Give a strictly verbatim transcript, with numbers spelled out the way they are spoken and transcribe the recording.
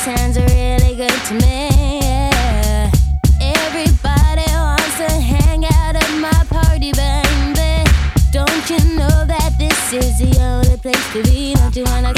sounds really good to me. Yeah. Everybody wants to hang out at my party, baby. Don't you know that this is the only place to be? Don't you wanna